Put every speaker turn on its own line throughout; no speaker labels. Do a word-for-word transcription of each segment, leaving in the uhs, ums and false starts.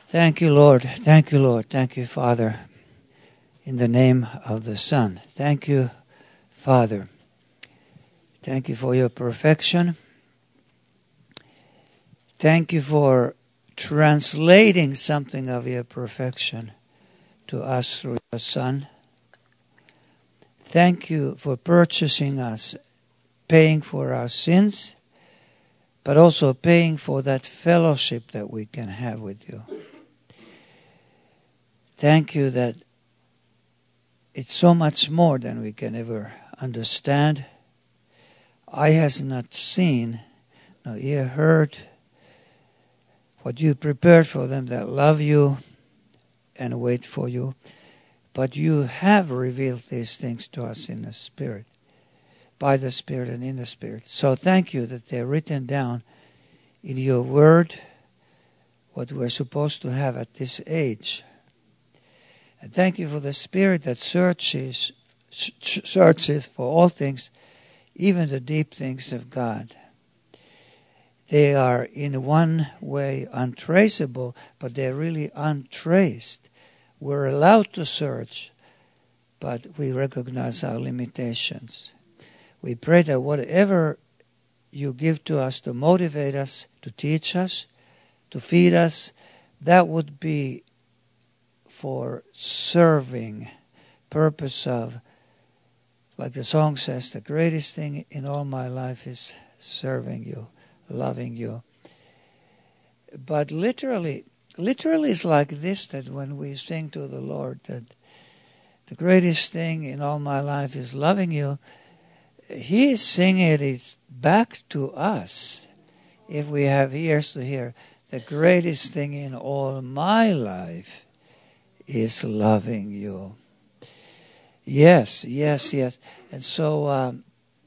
Thank you, Lord. Thank you, Lord. Thank you, Father. In the name of the Son. Thank you, Father. Thank you for your perfection. Thank you for translating something of your perfection to us through your Son. Thank you for purchasing us, paying for our sins, but also paying for that fellowship that we can have with you. Thank you that it's so much more than we can ever understand. Eye has not seen, no ear heard what you prepared for them that love you and wait for you. But you have revealed these things to us in the Spirit, by the Spirit and in the Spirit. So thank you that they're written down in your Word, what we're supposed to have at this age. And thank you for the Spirit that searches, searches for all things, even the deep things of God. They are in one way untraceable, but they're really untraced. We're allowed to search, but we recognize our limitations. We pray that whatever you give to us to motivate us, to teach us, to feed us, that would be for serving purpose of, like the song says, the greatest thing in all my life is serving you, loving you. But literally, literally it's like this, that when we sing to the Lord that the greatest thing in all my life is loving you, He is singing it back to us, if we have ears to hear. The greatest thing in all my life is loving you. Yes, yes, yes. And so um,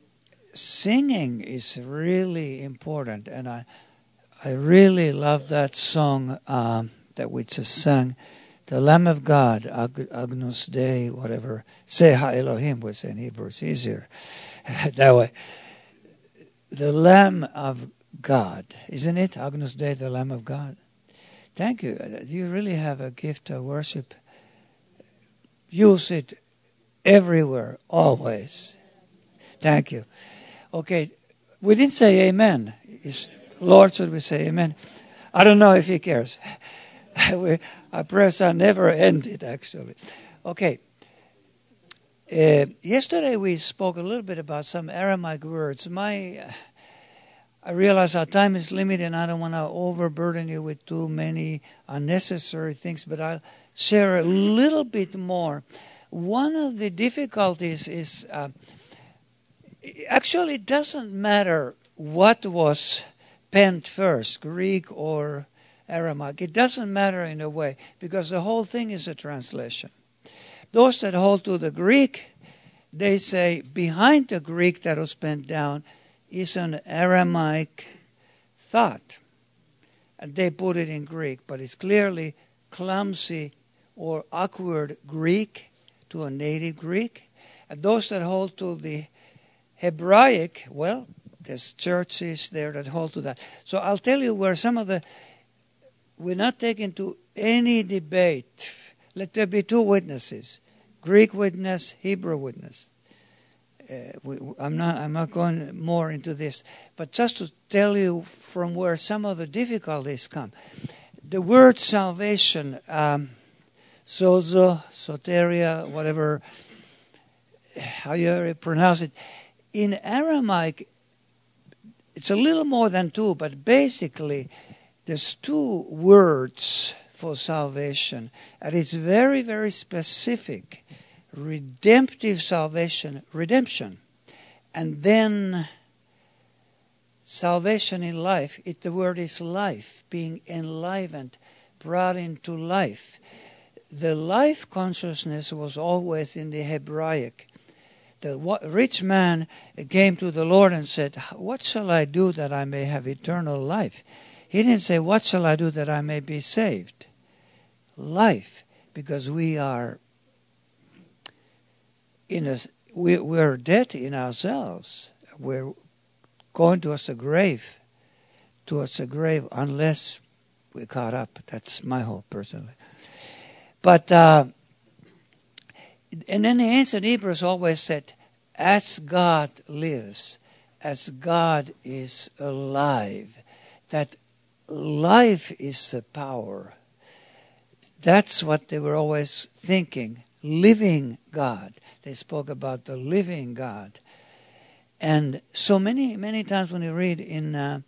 singing is really important. And I I really love that song um, that we just sang, the Lamb of God, Ag- Agnus Dei, whatever. Seha Elohim, we say in Hebrew, it's easier that way. The Lamb of God, isn't it? Agnus Dei, the Lamb of God. Thank you. You really have a gift of worship. Use it everywhere, always. Thank you. Okay, we didn't say amen. Is Lord, should we say amen? I don't know if He cares. we, our prayers are never ended, actually. Okay. Uh, yesterday we spoke a little bit about some Aramaic words. My... Uh, I realize our time is limited and I don't want to overburden you with too many unnecessary things, but I'll share a little bit more. One of the difficulties is, uh, actually it doesn't matter what was penned first, Greek or Aramaic. It doesn't matter in a way, because the whole thing is a translation. Those that hold to the Greek, they say behind the Greek that was penned down is an Aramaic thought. And they put it in Greek, but it's clearly clumsy or awkward Greek to a native Greek. And those that hold to the Hebraic, well, there's churches there that hold to that. So I'll tell you where some of the, we're not taking to any debate. Let there be two witnesses, Greek witness, Hebrew witness. Uh, we, I'm not. I'm not going more into this, but just to tell you from where some of the difficulties come. The word salvation, um, sozo, soteria, whatever, how you pronounce it, in Aramaic, it's a little more than two, but basically, there's two words for salvation, and it's very, very specific. Redemptive salvation, redemption, and then salvation in life. It, the word is life, being enlivened, brought into life. The life consciousness was always in the Hebraic. The rich man came to the Lord and said, "What shall I do that I may have eternal life?" He didn't say, "What shall I do that I may be saved?" Life, because we are In a, we, we're dead in ourselves. We're going towards a grave, towards a grave, unless we're caught up. That's my hope, personally. But, uh, and then the ancient Hebrews always said, as God lives, as God is alive, that life is the power. That's what they were always thinking. Living God. They spoke about the living God. And so many, many times when you read in, uh,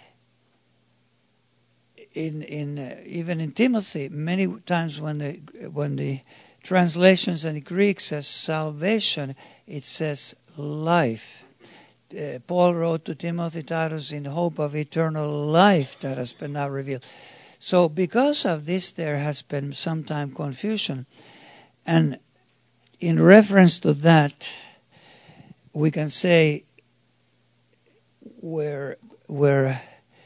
in, in uh, even in Timothy, many times when the when the translations in the Greek says salvation, it says life. Uh, Paul wrote to Timothy, Titus, in hope of eternal life that has been now revealed. So because of this, there has been sometime confusion. And in reference to that, we can say where where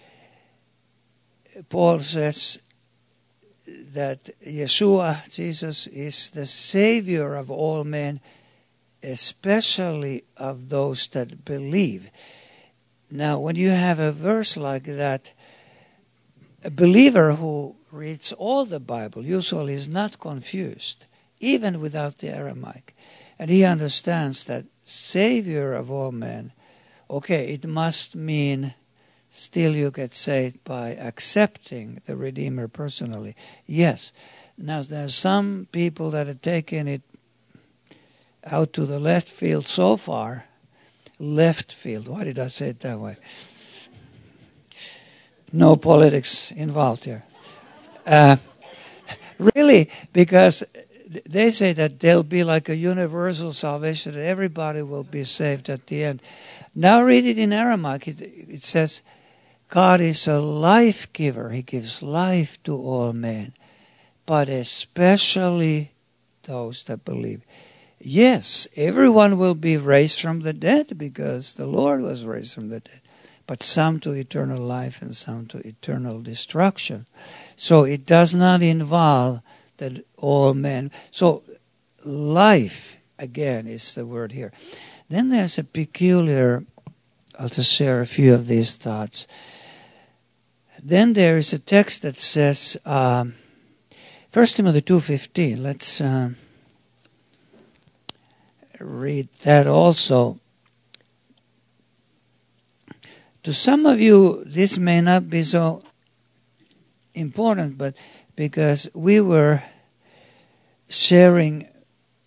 Paul says that Yeshua, Jesus, is the Savior of all men, especially of those that believe. Now, when you have a verse like that, a believer who reads all the Bible usually is not confused, even without the Aramaic. And he understands that Savior of all men, okay, it must mean still you get saved by accepting the Redeemer personally. Yes. Now, there are some people that have taken it out to the left field so far. Left field. Why did I say it that way? No politics involved here. Uh, really, because they say that there'll be like a universal salvation, that everybody will be saved at the end. Now read it in Aramaic. It, it says, God is a life giver. He gives life to all men, but especially those that believe. Yes, everyone will be raised from the dead because the Lord was raised from the dead, but some to eternal life and some to eternal destruction. So it does not involve that all men. So life, again, is the word here. Then there's a peculiar, I'll just share a few of these thoughts. Then there is a text that says, um, First Timothy two fifteen. Let's uh, read that also. To some of you, this may not be so important, but because we were sharing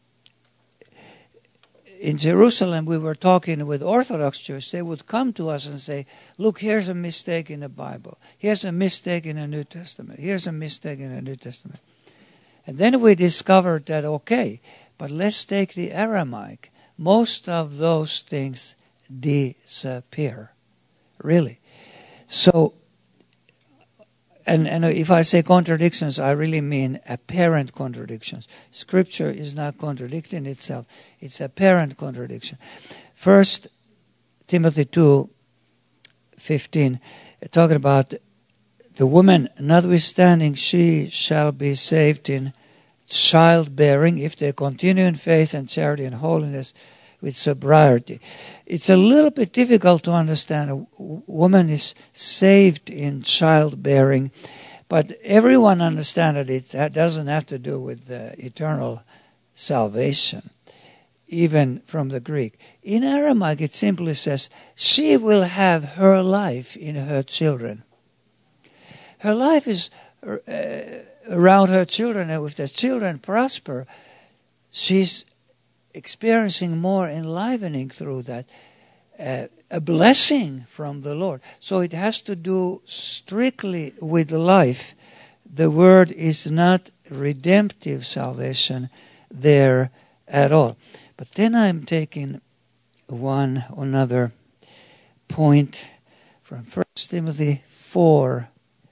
in Jerusalem, we were talking with Orthodox Jews. They would come to us and say, look, here's a mistake in the Bible. Here's a mistake in the New Testament. Here's a mistake in the New Testament. And then we discovered that, okay, but let's take the Aramaic. Most of those things disappear. Really. So, and, and if I say contradictions, I really mean apparent contradictions. Scripture is not contradicting itself. It's apparent contradiction. First Timothy two fifteen, talking about the woman, notwithstanding she shall be saved in childbearing if they continue in faith and charity and holiness with sobriety. It's a little bit difficult to understand. A woman is saved in childbearing, but everyone understands that it that doesn't have to do with uh, eternal salvation, even from the Greek. In Aramaic, it simply says, she will have her life in her children. Her life is uh, around her children, and if the children prosper, she's experiencing more enlivening through that, uh, a blessing from the Lord. So it has to do strictly with life. The word is not redemptive salvation there at all. But then I'm taking one another point from First Timothy four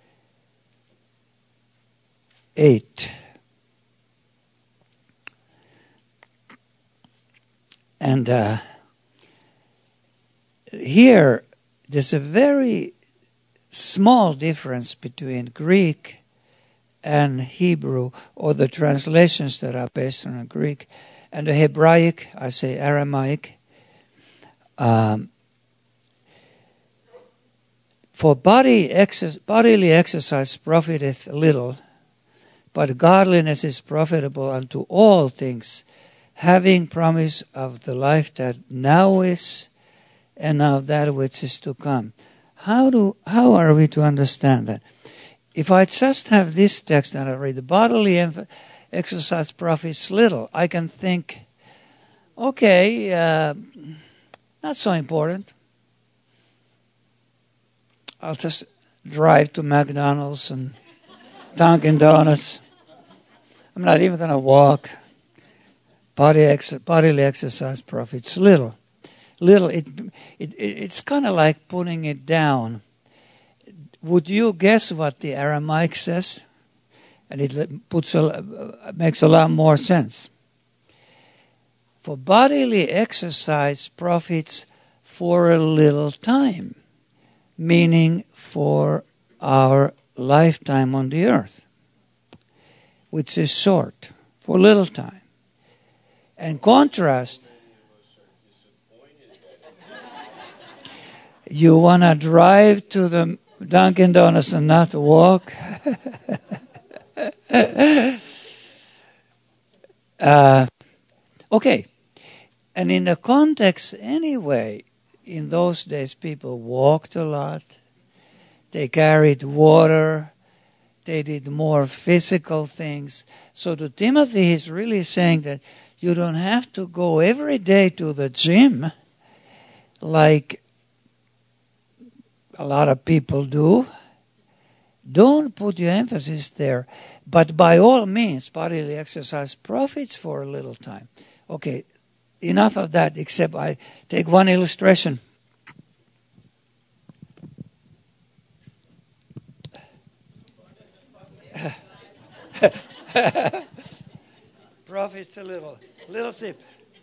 eight. And uh, here, there's a very small difference between Greek and Hebrew, or the translations that are based on Greek, and the Hebraic, I say Aramaic. Um, For body exer- bodily exercise profiteth little, but godliness is profitable unto all things, having promise of the life that now is and of that which is to come. How do how are we to understand that? If I just have this text and I read the bodily em- exercise profits little, I can think, okay, uh, not so important. I'll just drive to McDonald's and Dunkin' Donuts. I'm not even going to walk. Body ex- bodily exercise profits little. Little. It, it, it's kind of like putting it down. Would you guess what the Aramaic says? And it puts a, makes a lot more sense. For bodily exercise profits for a little time, meaning for our lifetime on the earth, which is short, for a little time. And contrast, you want to drive to the Dunkin' Donuts and not walk? uh, okay. And in the context anyway, in those days people walked a lot. They carried water. They did more physical things. So to Timothy, he's really saying that you don't have to go every day to the gym like a lot of people do. Don't put your emphasis there. But by all means, bodily exercise profits for a little time. Okay, enough of that, except I take one illustration. Profits a little. Little sip.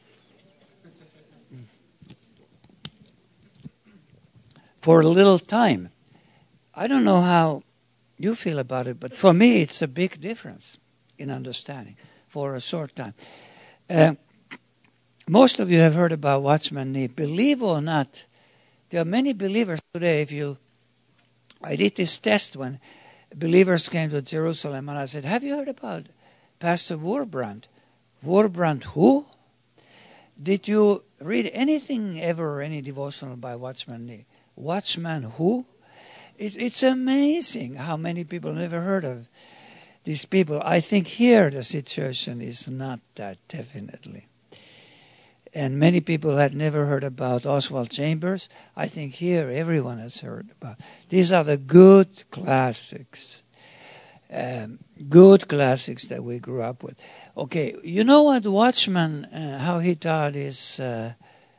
For a little time. I don't know how you feel about it, but for me it's a big difference in understanding. For a short time. Uh, most of you have heard about Watchman Nee. Believe or not, there are many believers today. If you, I did this test when believers came to Jerusalem, and I said, have you heard about Pastor Wurbrand? Wurbrand who? Did you read anything ever, any devotional by Watchman Nee? Watchman who? It's, it's amazing how many people never heard of these people. I think here the situation is not that definitely. And many people had never heard about Oswald Chambers. I think here everyone has heard about. These are the good classics. Um, good classics that we grew up with. Okay, you know what Watchman, uh, how he taught his uh,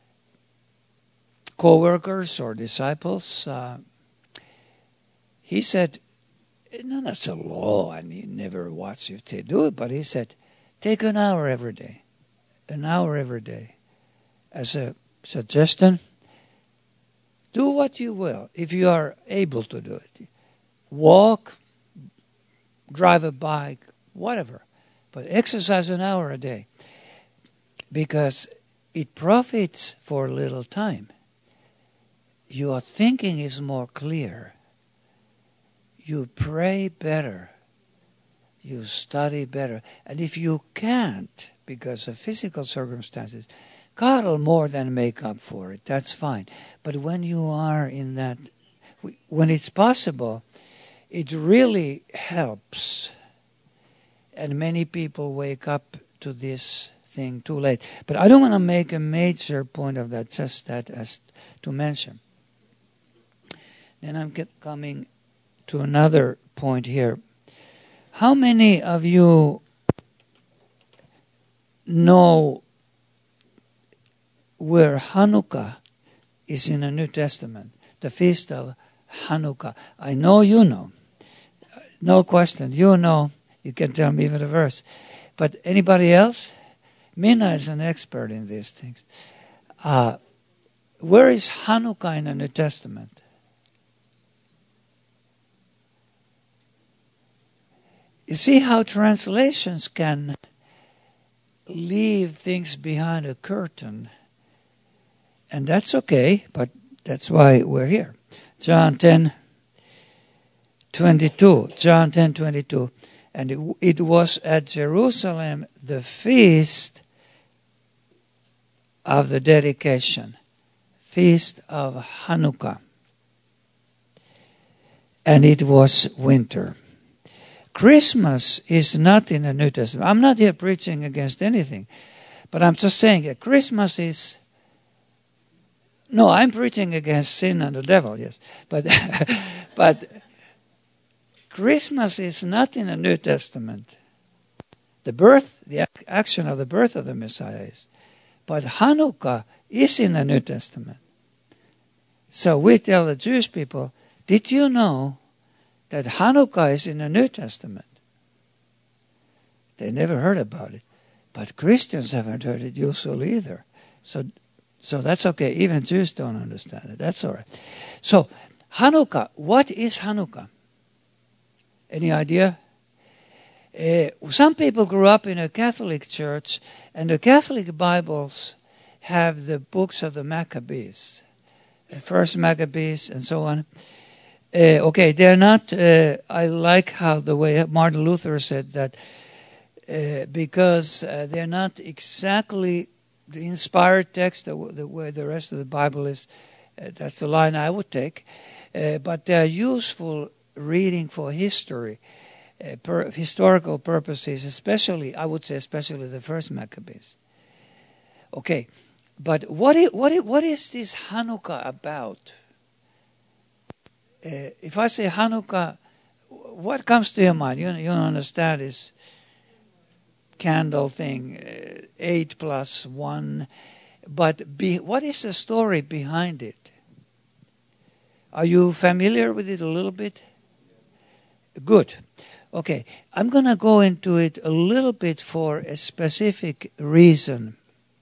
co-workers or disciples? Uh, he said, no, that's a law, and he never watched if they do it, but he said, take an hour every day. An hour every day. As a suggestion, do what you will, if you are able to do it. Walk, drive a bike, whatever. But exercise an hour a day. Because it profits for a little time. Your thinking is more clear. You pray better. You study better. And if you can't, because of physical circumstances, God will more than make up for it. That's fine. But when you are in that, when it's possible, it really helps. And many people wake up to this thing too late. But I don't want to make a major point of that, just that as to mention. Then I'm coming to another point here. How many of you know where Hanukkah is in the New Testament? The feast of Hanukkah. I know you know. No question. You know. You can tell me even a verse. But anybody else? Mina is an expert in these things. Uh, where is Hanukkah in the New Testament? You see how translations can leave things behind a curtain. And that's okay, but that's why we're here. John ten twenty-two, John ten twenty-two. And it, it was at Jerusalem the feast of the dedication, feast of Hanukkah. And it was winter. Christmas is not in the New Testament. I'm not here preaching against anything, but I'm just saying that Christmas is... No, I'm preaching against sin and the devil, yes. But, but Christmas is not in the New Testament. The birth, the action of the birth of the Messiah is. But Hanukkah is in the New Testament. So we tell the Jewish people, did you know that Hanukkah is in the New Testament? They never heard about it. But Christians haven't heard it usually either. So so that's okay. Even Jews don't understand it. That's all right. So Hanukkah, what is Hanukkah? Any idea? Uh, some people grew up in a Catholic church, and the Catholic Bibles have the books of the Maccabees, the first Maccabees and so on. Uh, okay, they're not, uh, I like how the way Martin Luther said that, uh, because uh, they're not exactly the inspired text, the, the way the rest of the Bible is. Uh, that's the line I would take. Uh, but they're useful reading for history, uh, per, historical purposes, especially, I would say especially the first Maccabees. Okay, but what is, what is, what is this Hanukkah about? Uh, if I say Hanukkah, what comes to your mind? You, you understand this candle thing, uh, eight plus one. But be, what is the story behind it? Are you familiar with it a little bit? Good. Okay, I'm going to go into it a little bit for a specific reason.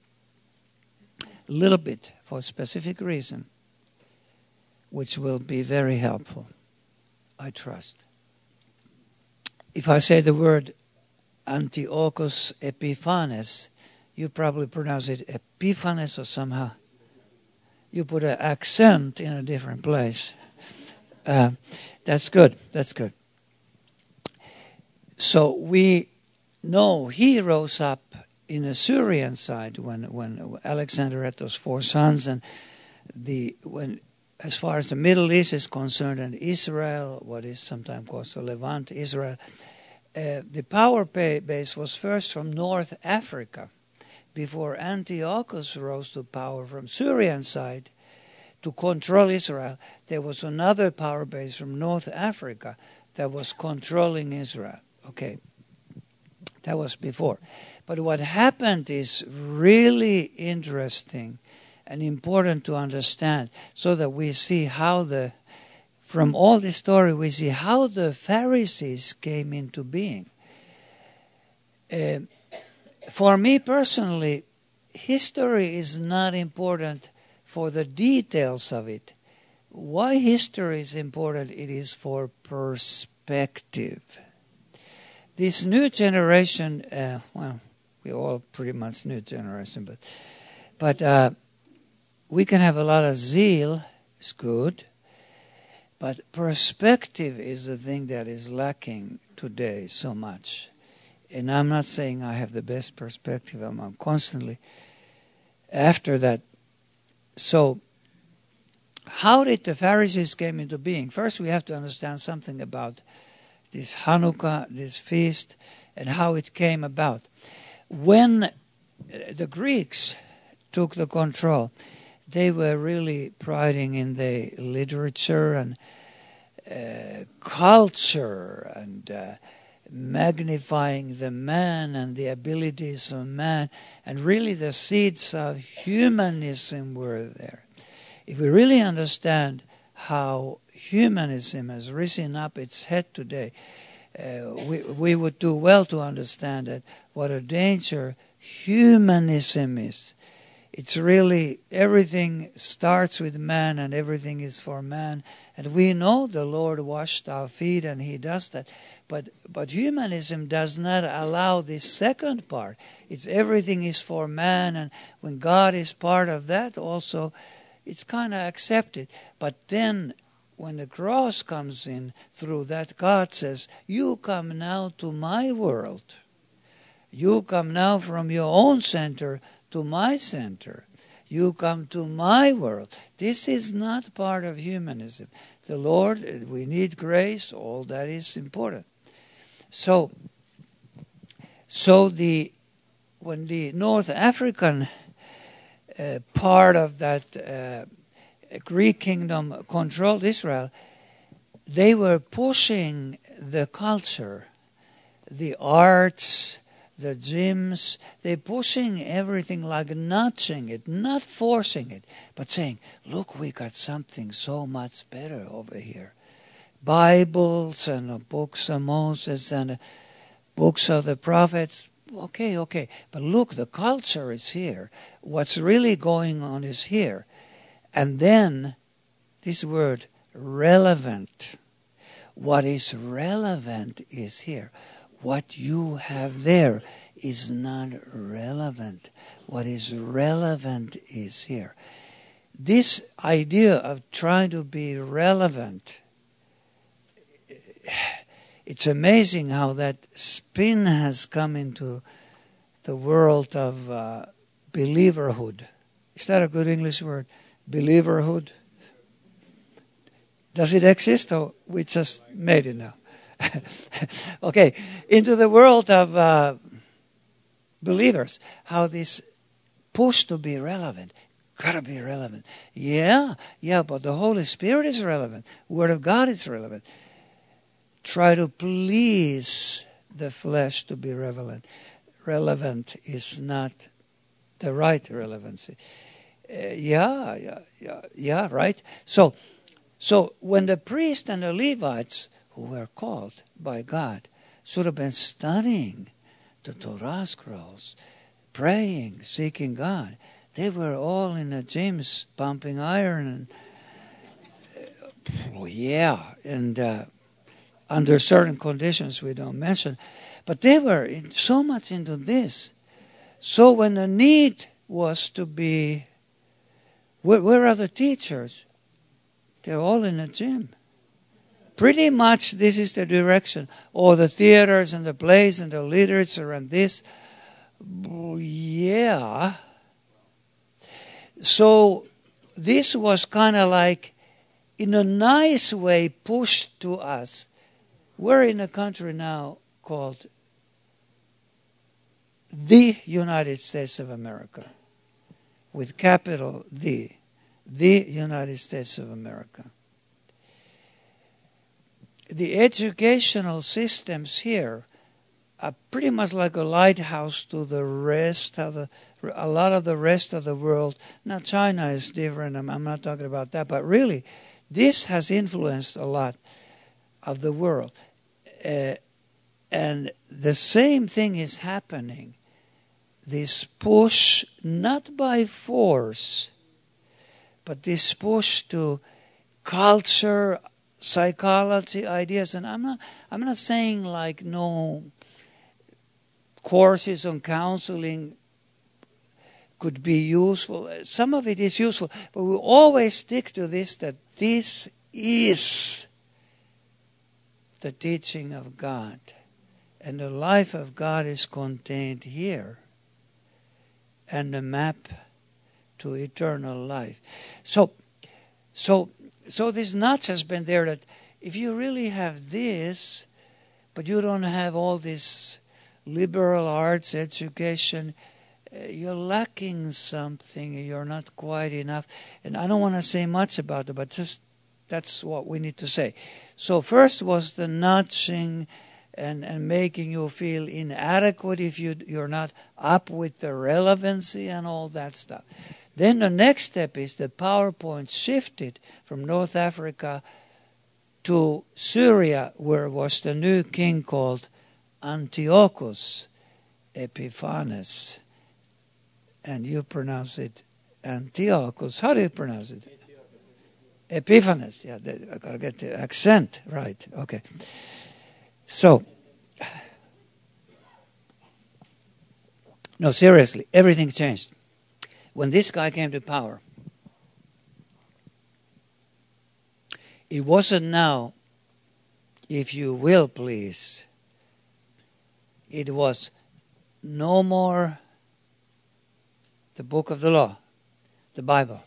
A little bit for a specific reason, which will be very helpful, I trust. If I say the word Antiochus Epiphanes, you probably pronounce it Epiphanes or somehow. You put an accent in a different place. Uh, that's good, that's good. So we know he rose up in the Syrian side when, when Alexander had those four sons, and the when as far as the Middle East is concerned, and Israel, what is sometimes called the Levant, Israel, uh, the power base was first from North Africa. Before Antiochus rose to power from Syrian side to control Israel, there was another power base from North Africa that was controlling Israel. Okay, that was before. But what happened is really interesting and important to understand, so that we see how the, from all this story, we see how the Pharisees came into being. Uh, for me personally, history is not important for the details of it. Why history is important? It is for perspective. This new generation, uh, well, we're all pretty much new generation, but but uh, we can have a lot of zeal, it's good, but perspective is the thing that is lacking today so much. And I'm not saying I have the best perspective, I'm, I'm constantly after that. So, how did the Pharisees came into being? First, we have to understand something about this Hanukkah, this feast, and how it came about. When the Greeks took the control, they were really priding in the literature and uh, culture and uh, magnifying the man and the abilities of man. And really the seeds of humanism were there. If we really understand how humanism has risen up its head today, uh, we, we would do well to understand that what a danger humanism is. It's really, everything starts with man and everything is for man. And we know the Lord washed our feet and He does that. But but humanism does not allow this second part. It's everything is for man, and when God is part of that also, it's kind of accepted. But then when the cross comes in through that, God says, you come now to my world. You come now from your own center to my center. You come to my world. This is not part of humanism. The Lord, we need grace, all that is important. So, so the when the North African uh, part of that uh, Greek kingdom controlled Israel, they were pushing the culture, the arts, the gyms. They're pushing everything, like nudging it, not forcing it, but saying, look, we got something so much better over here. Bibles and uh, books of Moses and uh, books of the prophets. Okay, okay. But look, the culture is here. What's really going on is here. And then this word, relevant. What is relevant is here. What you have there is not relevant. What is relevant is here. This idea of trying to be relevant, it's amazing how that spin has come into the world of uh, believerhood. Is that a good English word? Believerhood? Does it exist, or we just made it now? Okay, into the world of uh, believers, how this push to be relevant, gotta be relevant. Yeah, yeah, but the Holy Spirit is relevant. Word of God is relevant. Try to please the flesh to be relevant. Relevant is not the right relevancy. Uh, yeah, yeah, yeah, yeah, right? So, so when the priests and the Levites, who were called by God, should have been studying the Torah scrolls, praying, seeking God, they were all in the gyms pumping iron and, uh, yeah, and uh, under certain conditions we don't mention. But they were in, so much into this. So when the need was to be, where, where are the teachers? They're all in the gym. Pretty much this is the direction. Or the theaters and the plays and the literature and this. Yeah. So this was kind of like, in a nice way, pushed to us. We're in a country now called the United States of America, with capital D, the United States of America. The educational systems here are pretty much like a lighthouse to the rest of the, a lot of the rest of the world. Now, China is different. I'm, I'm not talking about that, but really, this has influenced a lot of the world. Uh, and the same thing is happening. This push, not by force, but this push to culture, psychology, ideas. And I'm not, I'm not saying like no courses on counseling could be useful. Some of it is useful, but we always stick to this, that this is the teaching of God. And the life of God is contained here. And the map to eternal life. So, so, so this nudge has been there that if you really have this, but you don't have all this liberal arts education, uh, you're lacking something. You're not quite enough. And I don't want to say much about it, but just that's what we need to say. So first was the nudging and, and making you feel inadequate if you, you're not up with the relevancy and all that stuff. Then the next step is the PowerPoint shifted from North Africa to Syria, where was the new king called Antiochus Epiphanes. And you pronounce it Antiochus. How do you pronounce it? Epiphanes. Yeah, I got to get the accent right. Okay. So, no, seriously, everything changed. When this guy came to power, It wasn't now, if you will please. It was no more the book of the law, the Bible.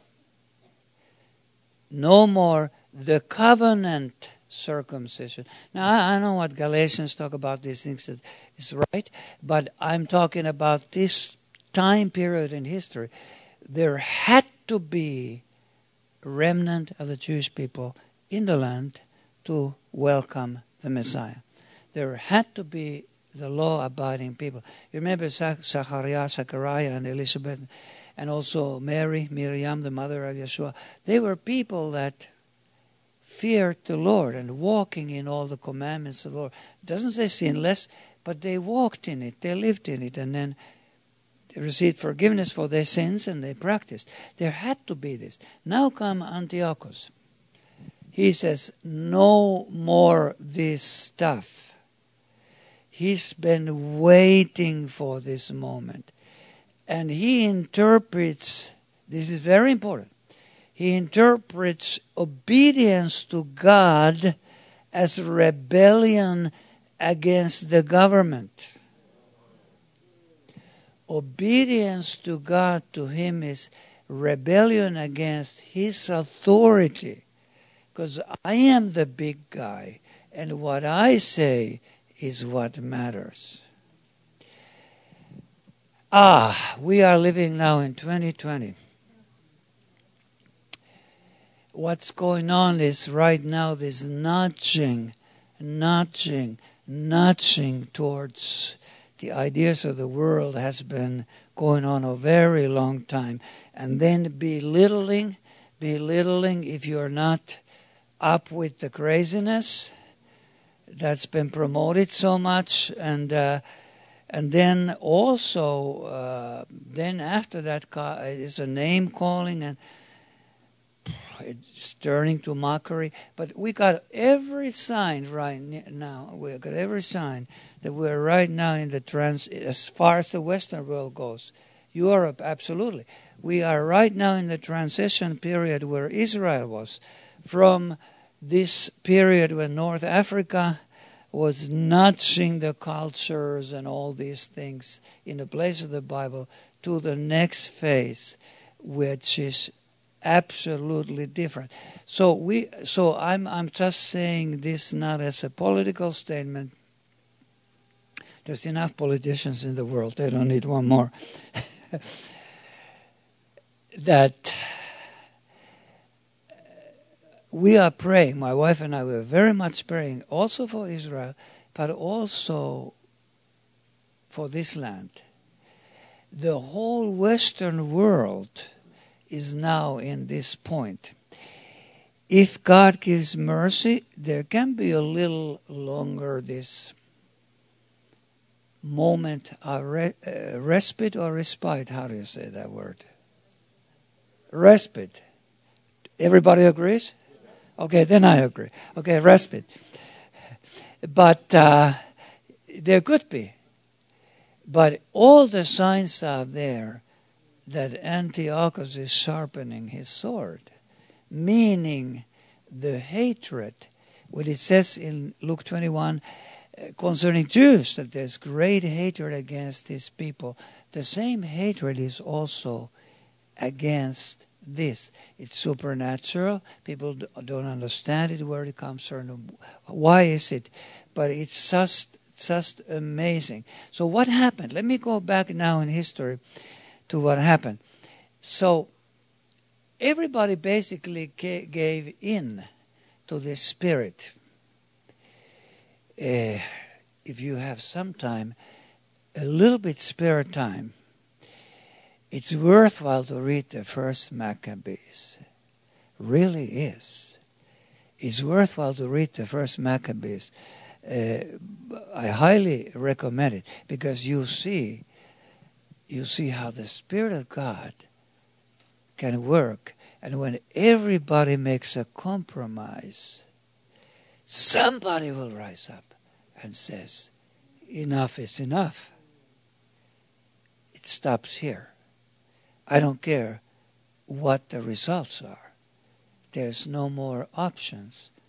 No more the covenant circumcision. Now, I, I know what Galatians talk about these things that is right, but I'm talking about this time period in history. There had to be a remnant of the Jewish people in the land to welcome the Messiah. There had to be the law-abiding people. You remember Zachariah, Zechariah, and Elizabeth, and also Mary, Miriam, the mother of Yeshua. They were people that feared the Lord and walking in all the commandments of the Lord. It doesn't say sinless, but they walked in it, they lived in it, and then they received forgiveness for their sins and they practiced. There had to be this. Now come Antiochus. He says, no more this stuff. He's been waiting for this moment. And he interprets, this is very important, he interprets obedience to God as rebellion against the government. Obedience to God to him is rebellion against his authority. Because I am the big guy, and what I say is what matters. Ah, we are living now in twenty twenty. What's going on is right now this nudging, nudging, nudging towards the ideas of the world has been going on a very long time. And then belittling, belittling if you're not up with the craziness that's been promoted so much. And uh, and then also, uh, then after that is a name calling and it's turning to mockery. But we got every sign right now. We got every sign that we're right now in the trans, as far as the Western world goes. Europe, absolutely. We are right now in the transition period where Israel was from this period when North Africa was nudging the cultures and all these things in the place of the Bible to the next phase, which is absolutely different. So we, so I'm, I'm just saying this not as a political statement. There's enough politicians in the world; they don't need one more. That we are praying. My wife and I were very much praying, also for Israel, but also for this land. The whole Western world is now in this point. If God gives mercy, there can be a little longer this moment of re- uh, respite or respite. How do you say that word? Respite. Everybody agrees? Okay, then I agree. Okay, respite. But uh, there could be. But all the signs are there that Antiochus is sharpening his sword, meaning the hatred. What it says in Luke twenty-one uh, concerning Jews, that there's great hatred against these people. The same hatred is also against this. It's supernatural. People don't understand it, where it comes from, why is it, but it's just, just amazing. So what happened? Let me go back now in history to what happened. So everybody basically gave in to this spirit. Uh, if you have some time, a little bit spare time, it's worthwhile to read the first Maccabees. Really is. It's worthwhile to read the first Maccabees. Uh, I highly recommend it because you see You see how the Spirit of God can work. And when everybody makes a compromise, somebody will rise up and says, enough is enough. It stops here. I don't care what the results are. There's no more options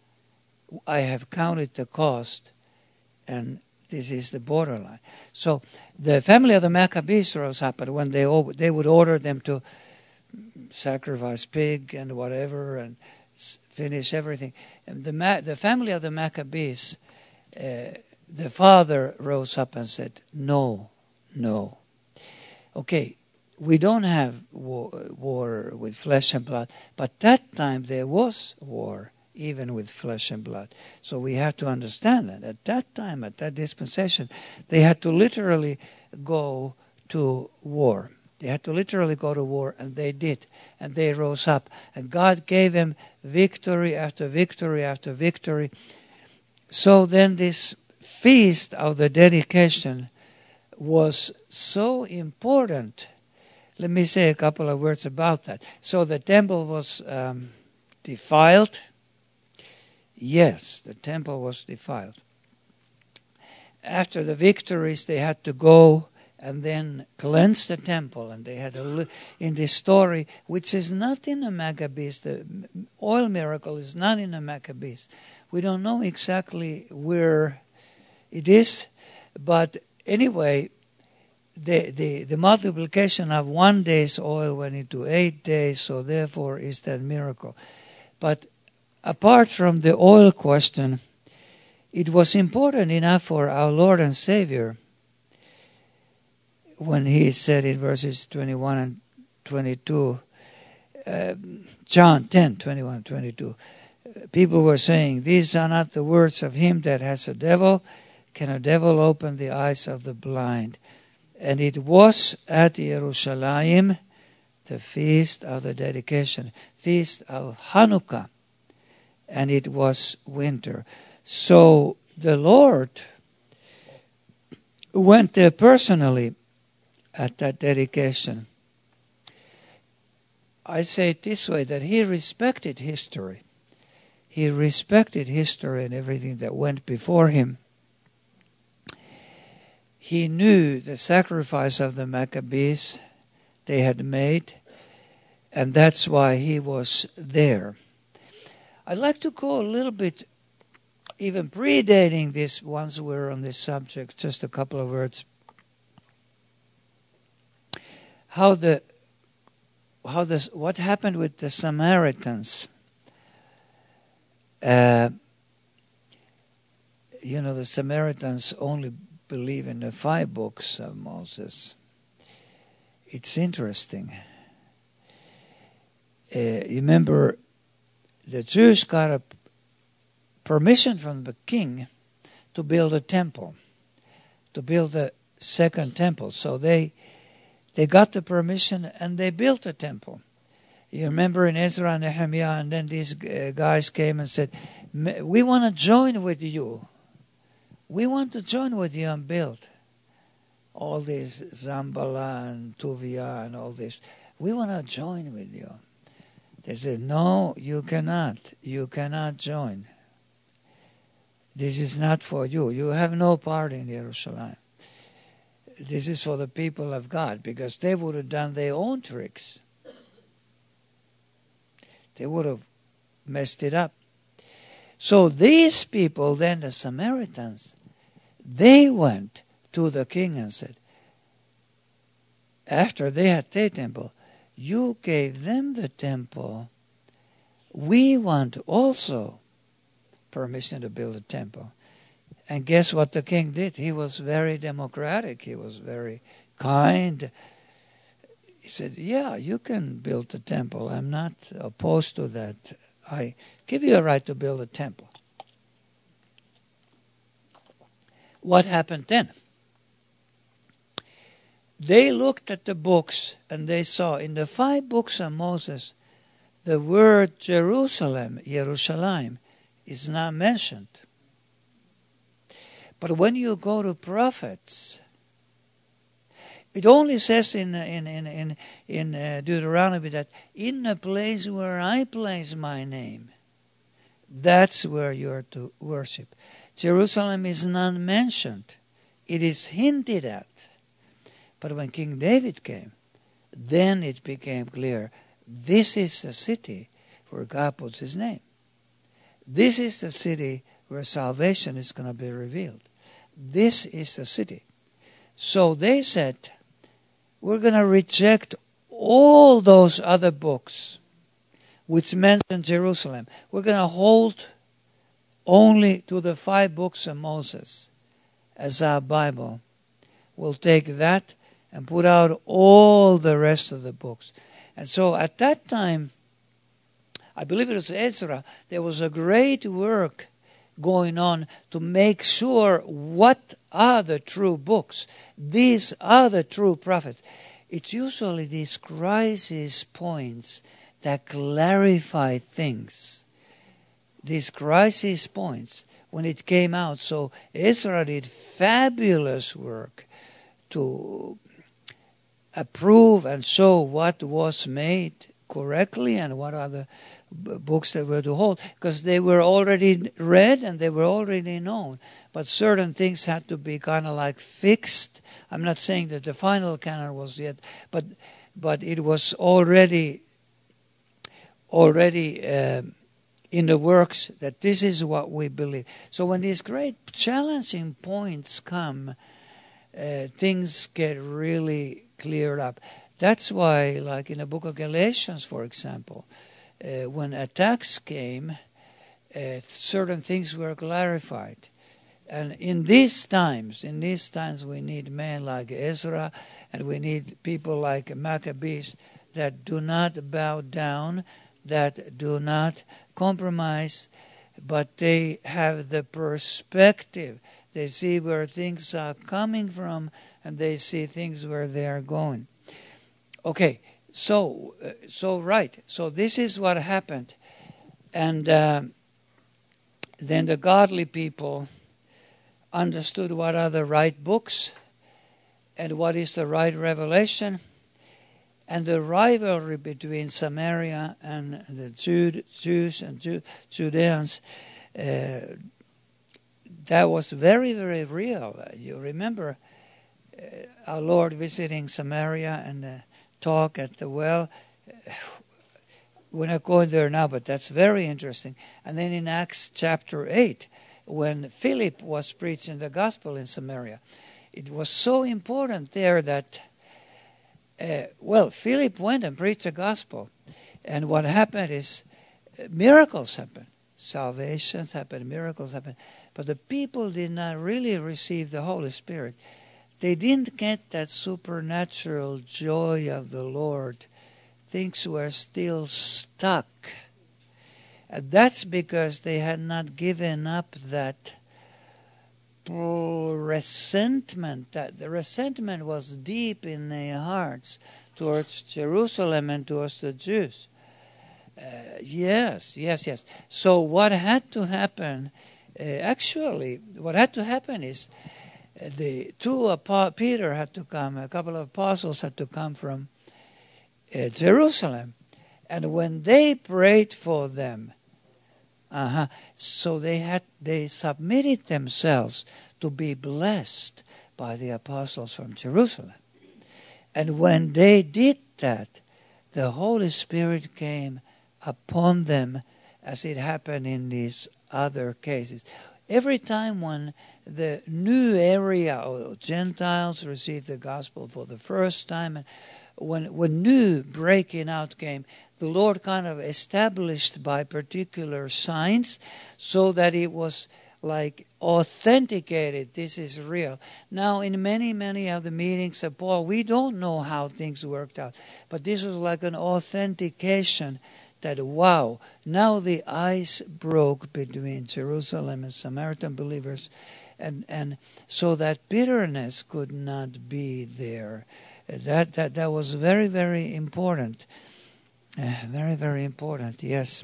I have counted the cost, and this is the borderline. So the family of the Maccabees rose up, but when they they would order them to sacrifice pig and whatever and finish everything. And the the family of the Maccabees, uh, the father rose up and said, "No, no. Okay, we don't have war, war with flesh and blood, but that time there was war, even with flesh and blood. So we have to understand that at that time, at that dispensation, they had to literally go to war. They had to literally go to war, and they did. And they rose up. And God gave them victory after victory after victory. So then this feast of the dedication was so important. Let me say a couple of words about that. So the temple was um, defiled. Yes, the temple was defiled. After the victories, they had to go and then cleanse the temple. And they had a, in this story, which is not in the Maccabees, the oil miracle is not in the Maccabees. We don't know exactly where it is, but anyway, the, the, the multiplication of one day's oil went into eight days, so therefore is that miracle. But apart from the oil question, it was important enough for our Lord and Savior when he said in verses twenty-one and twenty-two, uh, John ten, twenty-one and twenty-two, people were saying, "These are not the words of him that has a devil. Can a devil open the eyes of the blind?" And it was at Jerusalem, the feast of the dedication, feast of Hanukkah. And it was winter. So the Lord went there personally at that dedication. I say it this way, that he respected history. He respected history and everything that went before him. He knew the sacrifice of the Maccabees they had made, and that's why he was there. I'd like to go a little bit, even predating this, once we're on this subject, just a couple of words. How the, how this, what happened with the Samaritans? Uh, you know, the Samaritans only believe in the five books of Moses. It's interesting. Uh, you remember, the Jews got a permission from the king to build a temple, to build a second temple. So they they got the permission and they built a temple. You remember in Ezra and Nehemiah, and then these guys came and said, "We want to join with you. We want to join with you and build all this Zambala and Tuvia and all this. We want to join with you." They said, "No, you cannot. You cannot join. This is not for you. You have no part in Jerusalem. This is for the people of God," because they would have done their own tricks. They would have messed it up. So these people, then the Samaritans, they went to the king and said, after they had their temple, "You gave them the temple. We want also permission to build a temple." And guess what the king did? He was very democratic. He was very kind. He said, "Yeah, you can build a temple. I'm not opposed to that. I give you a right to build a temple." What happened then? They looked at the books and they saw in the five books of Moses, the word Jerusalem, Jerusalem, is not mentioned. But when you go to prophets, it only says in in in in, in uh, Deuteronomy that in the place where I place my name, that's where you are to worship. Jerusalem is not mentioned. It is hinted at. But when King David came, then it became clear, this is the city where God puts his name. This is the city where salvation is going to be revealed. This is the city. So they said, we're going to reject all those other books which mention Jerusalem. We're going to hold only to the five books of Moses as our Bible. We'll take that and put out all the rest of the books. And so at that time, I believe it was Ezra, there was a great work going on to make sure what are the true books. These are the true prophets. It's usually these crisis points that clarify things. These crisis points, when it came out. So Ezra did fabulous work to approve and show what was made correctly and what are the books that were to hold, because they were already read and they were already known. But certain things had to be kind of like fixed. I'm not saying that the final canon was yet, but but it was already already uh, in the works that this is what we believe. So when these great challenging points come, uh, things get really cleared up. That's why, like in the book of Galatians, for example, uh, when attacks came, uh, certain things were clarified. And in these times, in these times, we need men like Ezra, and we need people like Maccabees that do not bow down, that do not compromise, but they have the perspective. They see where things are coming from, and they see things where they are going. Okay, so, uh, so right. So this is what happened. And uh, then the godly people understood what are the right books and what is the right revelation. And the rivalry between Samaria and the Jude, Jews and Ju- Judeans, uh, that was very, very real. You remember uh, our Lord visiting Samaria and uh, talk at the well. We're not going there now, but that's very interesting. And then in Acts chapter eight, when Philip was preaching the gospel in Samaria, it was so important there that, uh, well, Philip went and preached the gospel. And what happened is uh, miracles happened. Salvations happened, miracles happened. But the people did not really receive the Holy Spirit. They didn't get that supernatural joy of the Lord. Things were still stuck. And that's because they had not given up that resentment. That the resentment was deep in their hearts towards Jerusalem and towards the Jews. Uh, yes, yes, yes. So what had to happen, uh, actually, what had to happen is uh, the two, Peter had to come, a couple of apostles had to come from uh, Jerusalem. And when they prayed for them, uh-huh, so they had they submitted themselves to be blessed by the apostles from Jerusalem. And when they did that, the Holy Spirit came upon them as it happened in these other cases. Every time when the new area of Gentiles received the gospel for the first time, when when new breaking out came, the Lord kind of established by particular signs so that it was like authenticated. This is real. Now, in many, many of the meetings of Paul, we don't know how things worked out. But this was like an authentication that, wow, now the ice broke between Jerusalem and Samaritan believers. And, and so that bitterness could not be there. That, that, that was very, very important. Uh, very, very important, yes.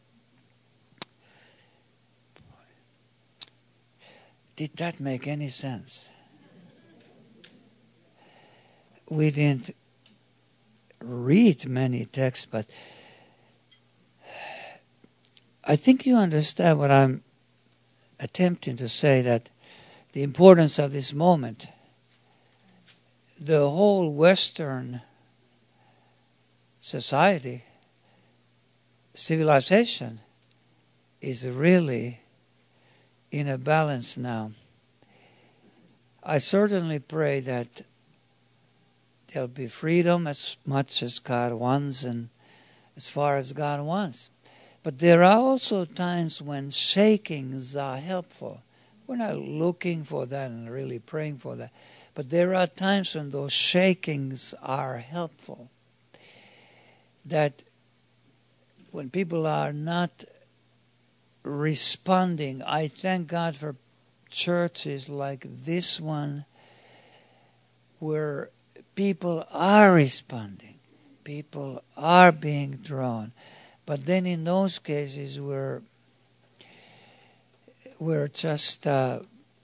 Did that make any sense? We didn't read many texts, but I think you understand what I'm attempting to say, that the importance of this moment. The whole Western society, civilization, is really in a balance now. I certainly pray that there'll be freedom as much as God wants and as far as God wants. But there are also times when shakings are helpful. We're not looking for that and really praying for that. But there are times when those shakings are helpful. That when people are not responding, I thank God for churches like this one where people are responding. People are being drawn. But then in those cases where where just uh,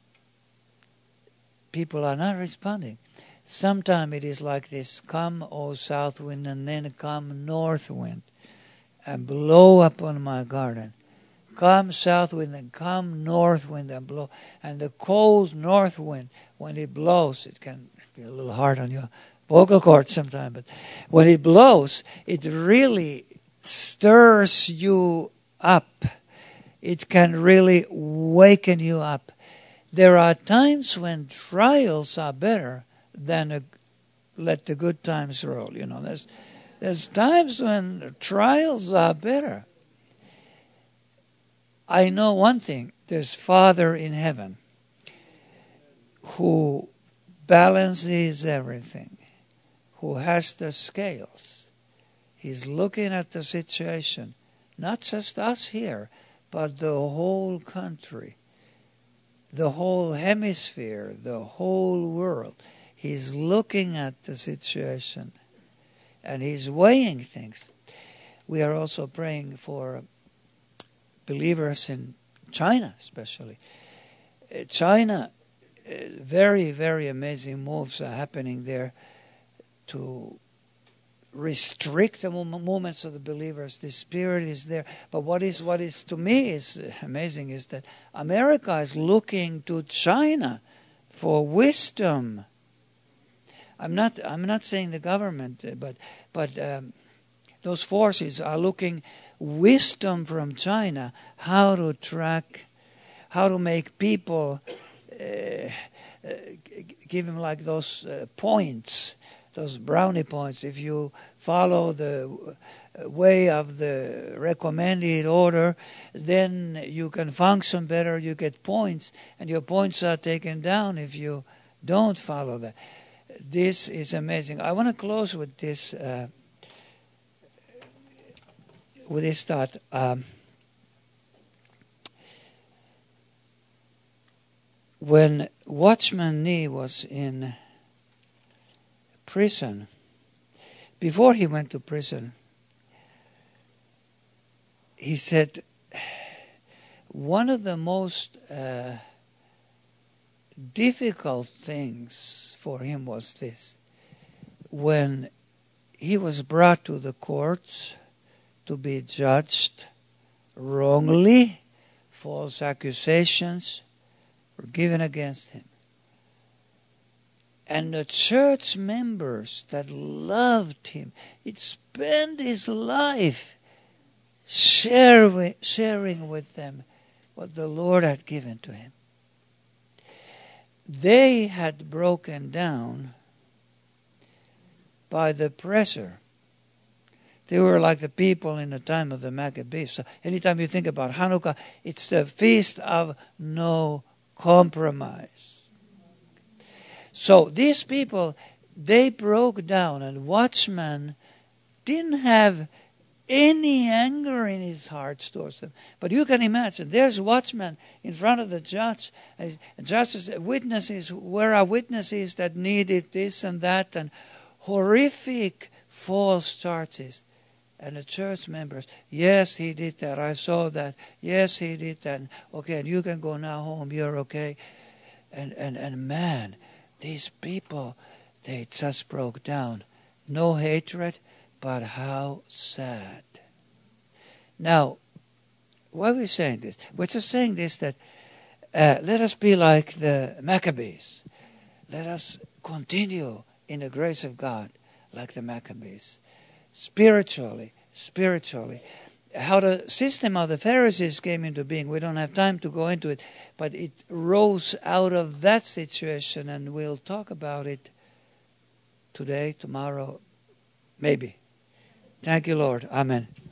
people are not responding, sometimes it is like this: come, O south wind, and then come north wind, and blow upon my garden. Come south wind and come north wind and blow. And the cold north wind, when it blows, it can be a little hard on your vocal cords sometimes, but when it blows, it really stirs you up. It can really waken you up. There are times when trials are better than a, let the good times roll. You know, there's there's times when trials are better. I know one thing: there's Father in heaven who balances everything, who has the scales. He's looking at the situation, not just us here, but the whole country, the whole hemisphere, the whole world. He's looking at the situation and he's weighing things. We are also praying for believers in China, especially. China, very, very amazing moves are happening there to restrict the movements of the believers. The Spirit is there. But what is what is to me is amazing is that America is looking to China for wisdom. I'm not I'm not saying the government, but but um, those forces are looking wisdom from China, how to track, how to make people, uh, uh, give them like those uh, points, those brownie points. If you follow the way of the recommended order, then you can function better, you get points, and your points are taken down if you don't follow that. This is amazing. I want to close with this uh, with this thought. Um, when Watchman Nee was in prison, before he went to prison, he said one of the most uh, difficult things for him was this. When he was brought to the courts to be judged wrongly, false accusations were given against him. And the church members that loved him, it spent his life sharing, sharing with them what the Lord had given to him. They had broken down by the pressure. They were like the people in the time of the Maccabees. So anytime you think about Hanukkah, it's the feast of no compromise. So these people, they broke down, and Watchman didn't have any anger in his heart towards them. But you can imagine, there's Watchman in front of the judge. And judges, witnesses, where are witnesses that needed this and that, and horrific false charges. And the church members, yes, he did that. I saw that. Yes, he did that. Okay, and you can go now home. You're okay. And and and man, these people, they just broke down. No hatred, but how sad. Now, why are we saying this? We're just saying this that uh, let us be like the Maccabees. Let us continue in the grace of God like the Maccabees. Spiritually, spiritually. how the system of the Pharisees came into being, we don't have time to go into it, but it rose out of that situation, and we'll talk about it today, tomorrow, maybe. Thank you, Lord. Amen.